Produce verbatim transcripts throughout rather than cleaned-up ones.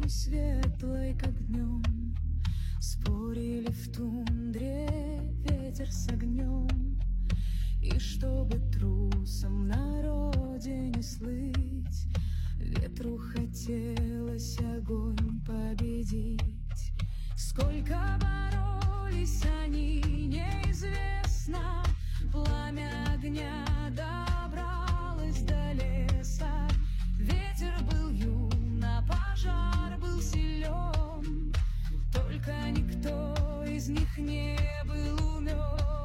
светлой, как днем. Спорили в тундре ветер с огнем. И чтобы трусом на родине слыть, ветру хотелось огонь победить. Сколько боролись они, неизвестно. Пламя огня добралось до леса. Ветер был юн, а пожар был силен. Только никто из них не был умен.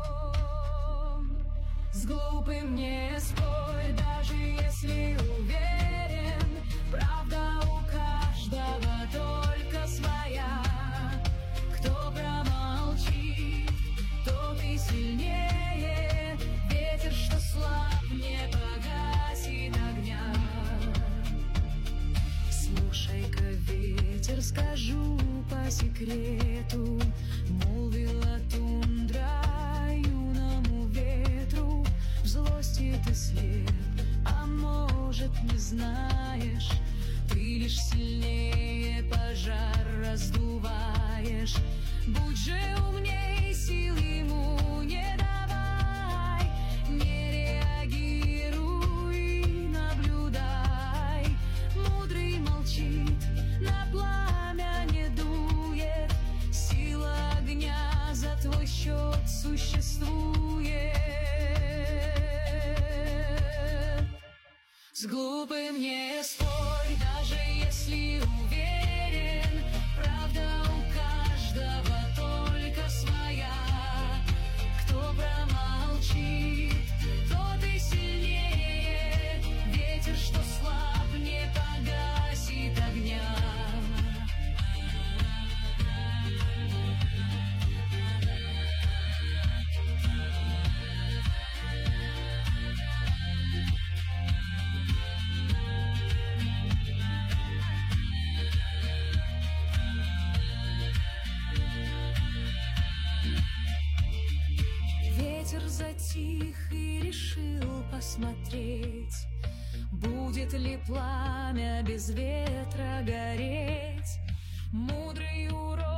С глупым не спорь, даже если уверен. Правда у каждого только своя. Кто промолчит, тот и сильнее. Ветер, что слаб, не погасит огня. Слушай-ка, ветер, скажу по секрету, молвила тундра юному ветру. В злости ты слеп, а может, не знаешь, ты лишь сильнее пожар раздуваешь. Будь же умней, сил ему не давай, не реагируй, наблюдай. Мудрый молчит, на пламя не дует, сила огня за твой счет существует. С глупым не спорь, даже если уверен. Правда у каждого только своя. Кто промолчит, тот и сильнее. Ветер, что слаб, не погасит огня. Ветер затих и решил посмотреть, будет ли пламя без ветра гореть. Мудрый урок